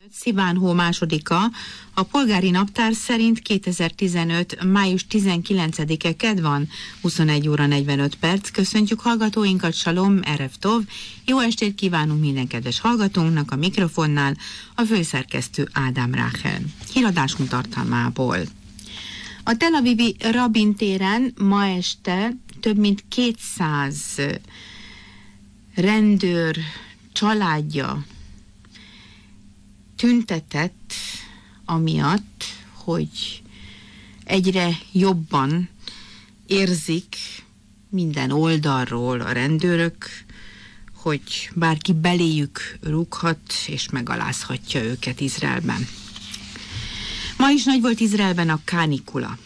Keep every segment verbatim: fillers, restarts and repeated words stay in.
Szivánhó másodika, a polgári naptár szerint kétezer-tizenöt. május tizenkilencedike kedd van, huszonegy óra negyvenöt perc. Köszöntjük hallgatóinkat, Salom, Erev Tov. Jó estét kívánunk minden kedves hallgatónknak a mikrofonnál, a főszerkesztő Ádám Ráhel. Híradásunk tartalmából. A Tel Avivi Rabin téren ma este több mint kétszáz rendőr családja tüntetett amiatt, hogy egyre jobban érzik minden oldalról a rendőrök, hogy bárki beléjük rúghat és megalázhatja őket Izraelben. Ma is nagy volt Izraelben a kánikula.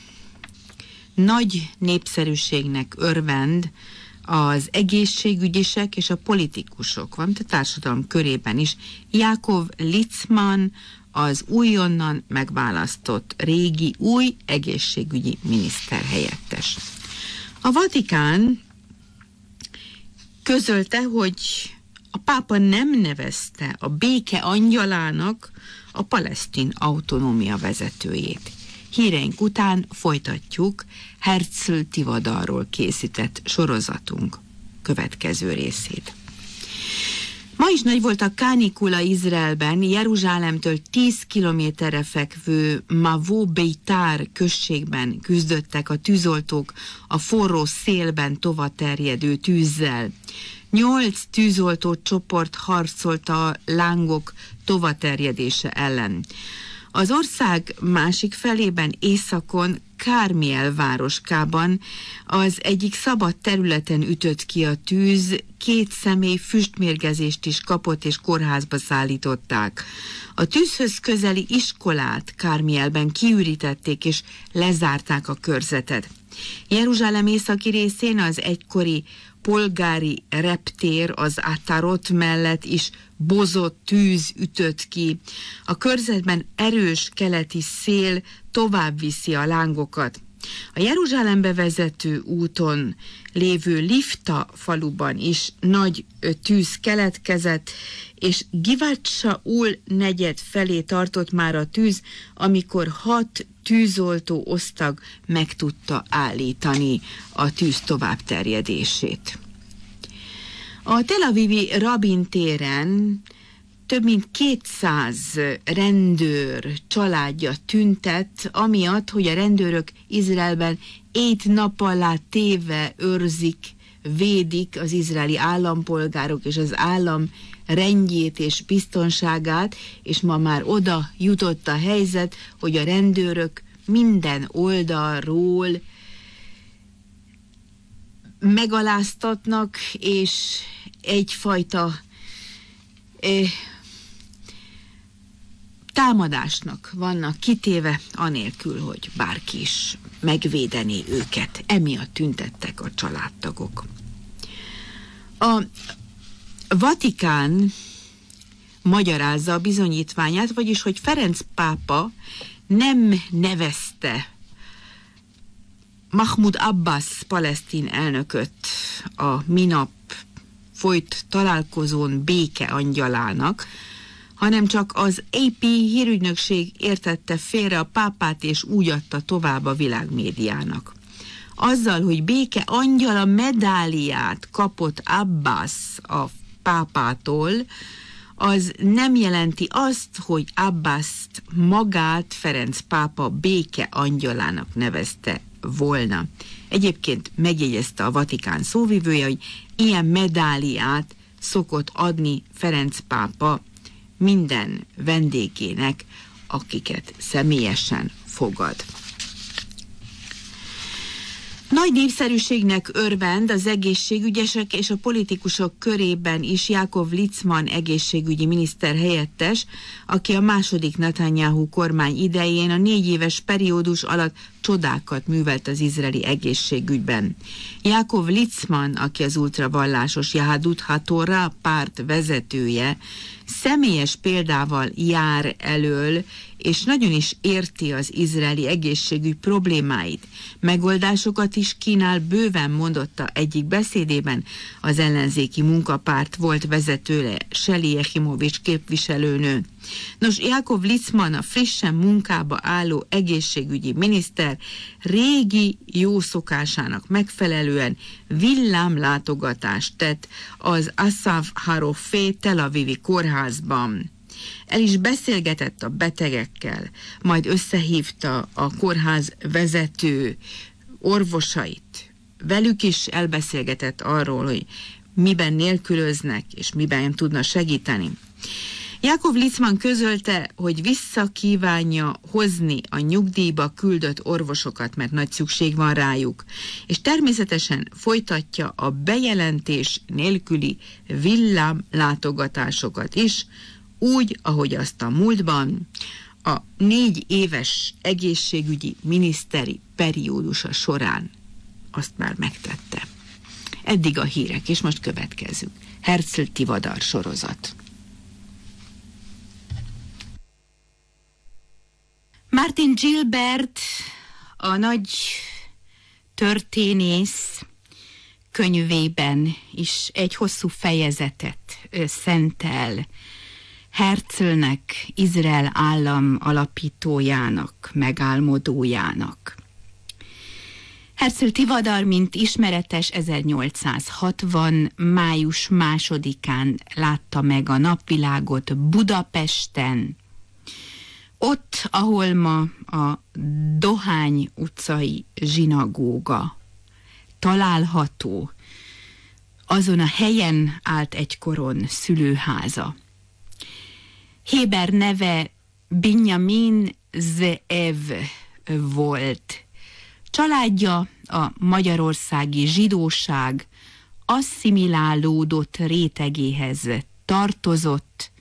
Nagy népszerűségnek örvend az egészségügyisek és a politikusok, valamint a társadalom körében is. Jákov Litzman az újonnan megválasztott régi új egészségügyi miniszter helyettes. A Vatikán közölte, hogy a pápa nem nevezte a béke angyalának a palesztin autonómia vezetőjét. Híreink után folytatjuk Herzl Tivadarról készített sorozatunk következő részét. Ma is nagy volt a kánikula Izraelben. Jeruzsálemtől tíz kilométerre fekvő Mavó Beitar községben küzdöttek a tűzoltók a forró szélben tovaterjedő tűzzel. Nyolc tűzoltó csoport harcolt a lángok tovaterjedése ellen. Az ország másik felében, északon, Kármiel városkában az egyik szabad területen ütött ki a tűz, két személy füstmérgezést is kapott és kórházba szállították. A tűzhöz közeli iskolát Kármielben kiürítették és lezárták a körzetet. Jeruzsálem északi részén az egykori polgári reptér az Atarot mellett is bozott tűz ütött ki. A körzetben erős keleti szél tovább viszi a lángokat. A Jeruzsálembe vezető úton lévő Lifta faluban is nagy tűz keletkezett, és Givat Saul negyed felé tartott már a tűz, amikor hat tűzoltó osztag meg tudta állítani a tűz továbbterjedését. A Tel Avivi Rabin téren több mint kétszáz rendőr családja tüntet, amiatt, hogy a rendőrök Izraelben ét nap alá téve őrzik, védik az izraeli állampolgárok és az állam rendjét és biztonságát, és ma már oda jutott a helyzet, hogy a rendőrök minden oldalról megaláztatnak, és egyfajta eh, támadásnak vannak kitéve, anélkül, hogy bárki is megvédené őket. Emiatt tüntettek a családtagok. A Vatikán magyarázza a bizonyítványát, vagyis, hogy Ferenc pápa nem nevezte Mahmoud Abbas palesztin elnököt a minap folyt találkozón béke angyalának, hanem csak az á pé hírügynökség értette félre a pápát, és úgy adta tovább a világmédiának. Azzal, hogy béke angyala medáliát kapott Abbas a pápától, az nem jelenti azt, hogy Abbast magát Ferenc pápa béke angyalának nevezte volna. Egyébként megjegyezte a Vatikán szóvivője, hogy ilyen medáliát szokott adni Ferenc pápa minden vendégének, akiket személyesen fogad. Nagy népszerűségnek örvend az egészségügyesek és a politikusok körében is Jákov Litzman egészségügyi miniszter helyettes, aki a második Netanyahu kormány idején a négy éves periódus alatt csodákat művelt az izraeli egészségügyben. Jákov Litzman, aki az ultravallásos Yehadut HaTorah párt vezetője, személyes példával jár elől, és nagyon is érti az izraeli egészségügy problémáit. Megoldásokat is kínál, bőven mondotta egyik beszédében az ellenzéki munkapárt volt vezetője, Sheli Jechimovics képviselőnő. Nos, Jakov Litzman, a frissen munkába álló egészségügyi miniszter régi jó szokásának megfelelően villámlátogatást tett az Asaf Harofé Tel Avivi kórházban. El is beszélgetett a betegekkel, majd összehívta a kórház vezető orvosait. Velük is elbeszélgetett arról, hogy miben nélkülöznek, és miben tudna segíteni. Jakov Litzman közölte, hogy visszakívánja hozni a nyugdíjba küldött orvosokat, mert nagy szükség van rájuk, és természetesen folytatja a bejelentés nélküli villámlátogatásokat is, úgy, ahogy azt a múltban a négy éves egészségügyi miniszteri periódusa során azt már megtette. Eddig a hírek, és most következünk. Herzl Tivadar sorozat. Martin Gilbert, a nagy történész könyvében is egy hosszú fejezetet szentel Herzlnek, Izrael állam alapítójának, megálmodójának. Herzl Tivadar, mint ismeretes, ezernyolcszázhatvan. május másodikán látta meg a napvilágot Budapesten, ott, ahol ma a Dohány utcai zsinagóga található, azon a helyen állt egykoron szülőháza. Héber neve Binyamin Zeev volt. Családja a magyarországi zsidóság asszimilálódott rétegéhez tartozott.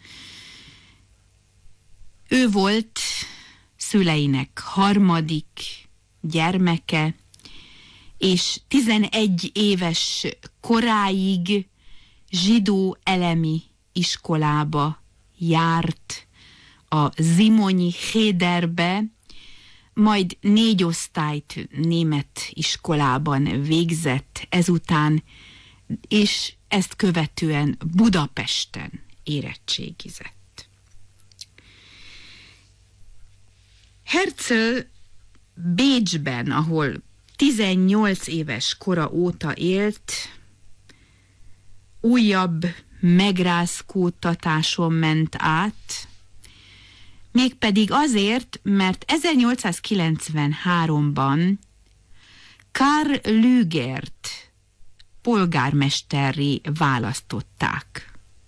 Ő volt szüleinek harmadik gyermeke, és tizenegy éves koráig zsidó elemi iskolába járt, a Zimonyi Héderbe, majd négy osztályt német iskolában végzett ezután, és ezt követően Budapesten érettségizett. Herzl Bécsben, ahol tizennyolc éves kora óta élt, újabb megrázkódtatáson ment át, mégpedig azért, mert ezernyolcszázkilencvenháromban Karl Lügert polgármesterré választották.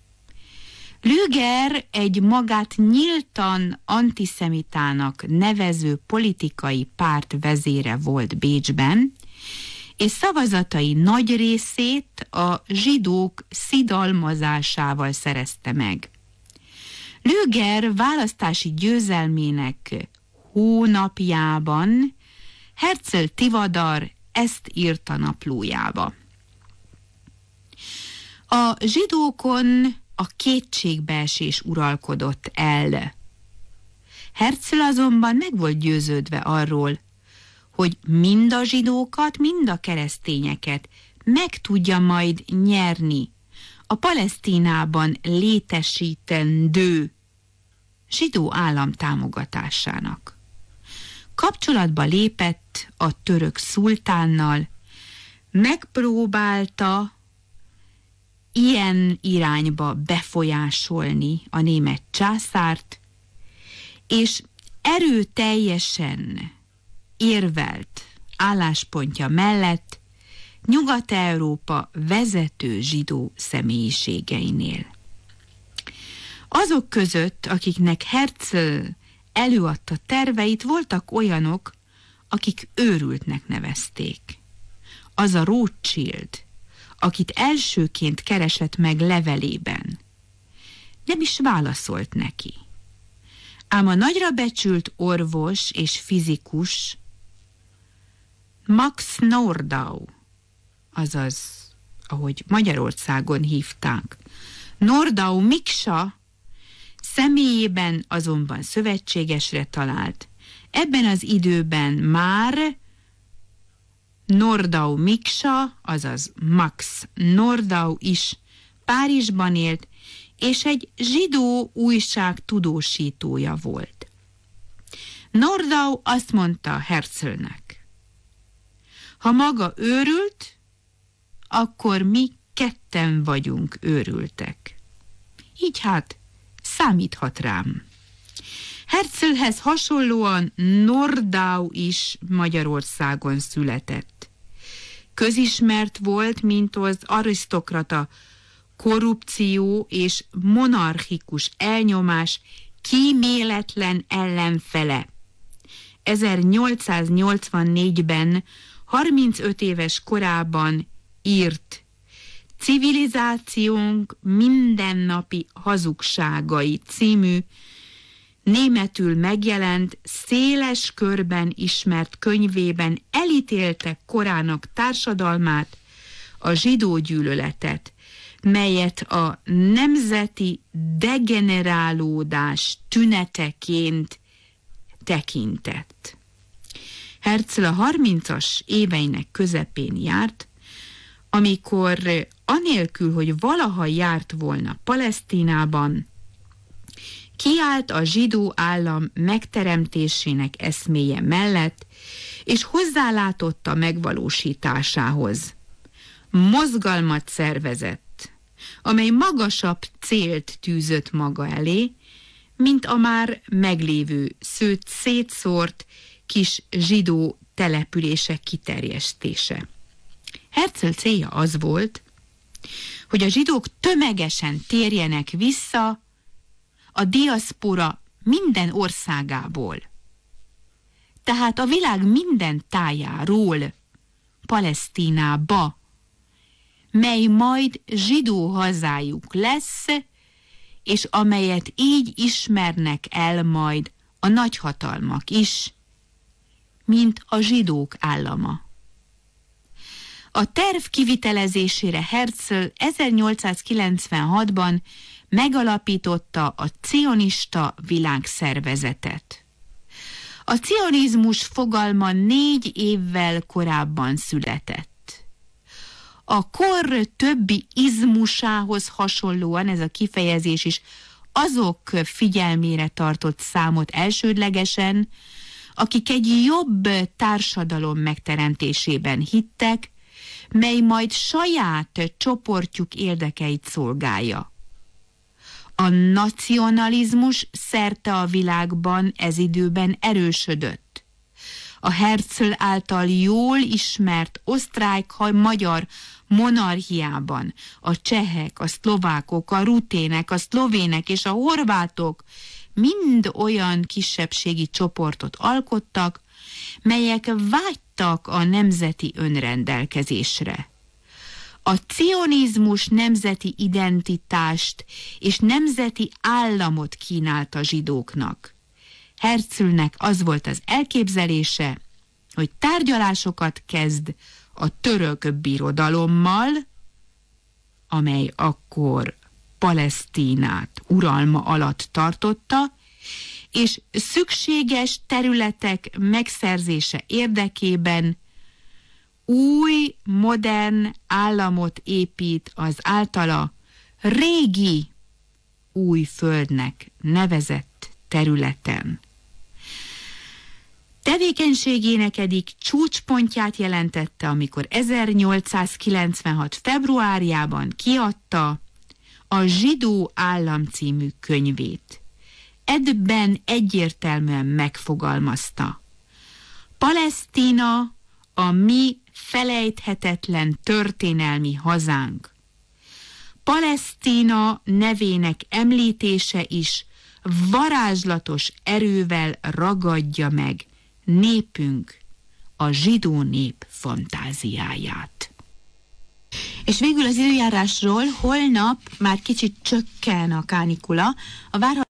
Lüger egy magát nyíltan antiszemitának nevező politikai párt vezére volt Bécsben, és szavazatai nagy részét a zsidók szidalmazásával szerezte meg. Lüger választási győzelmének hónapjában Herzl Tivadar ezt írta naplójába. A zsidókon a kétségbeesés uralkodott el. Herzl azonban meg volt győződve arról, hogy mind a zsidókat, mind a keresztényeket meg tudja majd nyerni a Palesztinában létesítendő zsidó állam támogatásának. Kapcsolatba lépett a török szultánnal, megpróbálta ilyen irányba befolyásolni a német császárt, és erőteljesen érvelt álláspontja mellett Nyugat-Európa vezető zsidó személyiségeinél. Azok között, akiknek Herzl előadta terveit, voltak olyanok, akik őrültnek nevezték. Az a Rothschild, akit elsőként keresett meg levelében, nem is válaszolt neki. Ám a nagyra becsült orvos és fizikus Max Nordau, azaz, ahogy Magyarországon hívták, Nordau Miksa személyében azonban szövetségesre talált. Ebben az időben már Nordau Miksa, azaz Max Nordau is Párizsban élt, és egy zsidó újság tudósítója volt. Nordau azt mondta Herzlnek: ha maga őrült, akkor mi ketten vagyunk őrültek. Így hát számíthat rám. Herzlhez hasonlóan Nordau is Magyarországon született. Közismert volt, mint az arisztokrata korrupció és monarchikus elnyomás kíméletlen ellenfele. ezernyolcszáznyolcvannégyben, harmincöt éves korában írt Civilizációnk mindennapi hazugságai című, németül megjelent, széles körben ismert könyvében elítélte korának társadalmát, a zsidó gyűlöletet, melyet a nemzeti degenerálódás tüneteként tekintett. Herzl a harmincas éveinek közepén járt, amikor anélkül, hogy valaha járt volna Palesztinában, kiállt a zsidó állam megteremtésének eszméje mellett, és hozzálátott a megvalósításához. Mozgalmat szervezett, amely magasabb célt tűzött maga elé, mint a már meglévő szőt szétszórt kis zsidó települések kiterjesztése. Herzl célja az volt, hogy a zsidók tömegesen térjenek vissza a diaszpora minden országából, tehát a világ minden tájáról Palesztinába, mely majd zsidó hazájuk lesz, és amelyet így ismernek el majd a nagyhatalmak is, mint a zsidók állama. A terv kivitelezésére Herzl ezernyolcszázkilencvenhatban megalapította a cionista világszervezetet. A cionizmus fogalma négy évvel korábban született. A kor többi izmusához hasonlóan ez a kifejezés is azok figyelmére tartott számot elsődlegesen, akik egy jobb társadalom megteremtésében hittek, mely majd saját csoportjuk érdekeit szolgálja. A nacionalizmus szerte a világban ez időben erősödött. A Herzl által jól ismert osztrák-magyar monarchiában a csehek, a szlovákok, a rutének, a szlovének és a horvátok mind olyan kisebbségi csoportot alkottak, melyek vágytak a nemzeti önrendelkezésre. A cionizmus nemzeti identitást és nemzeti államot kínált a zsidóknak. Herzlnek az volt az elképzelése, hogy tárgyalásokat kezd a török birodalommal, amely akkor Palesztinát uralma alatt tartotta, és szükséges területek megszerzése érdekében új, modern államot épít az általa régi új földnek nevezett területen. Tevékenységének eddig csúcspontját jelentette, amikor ezernyolcszázkilencvenhat februárjában kiadta a Zsidó Állam című könyvét. Ebben egyértelműen megfogalmazta: Palesztina a mi felejthetetlen történelmi hazánk. Palesztina nevének említése is varázslatos erővel ragadja meg népünk, a zsidó nép fantáziáját. És végül az időjárásról: holnap már kicsit csökken a kánikula, a várható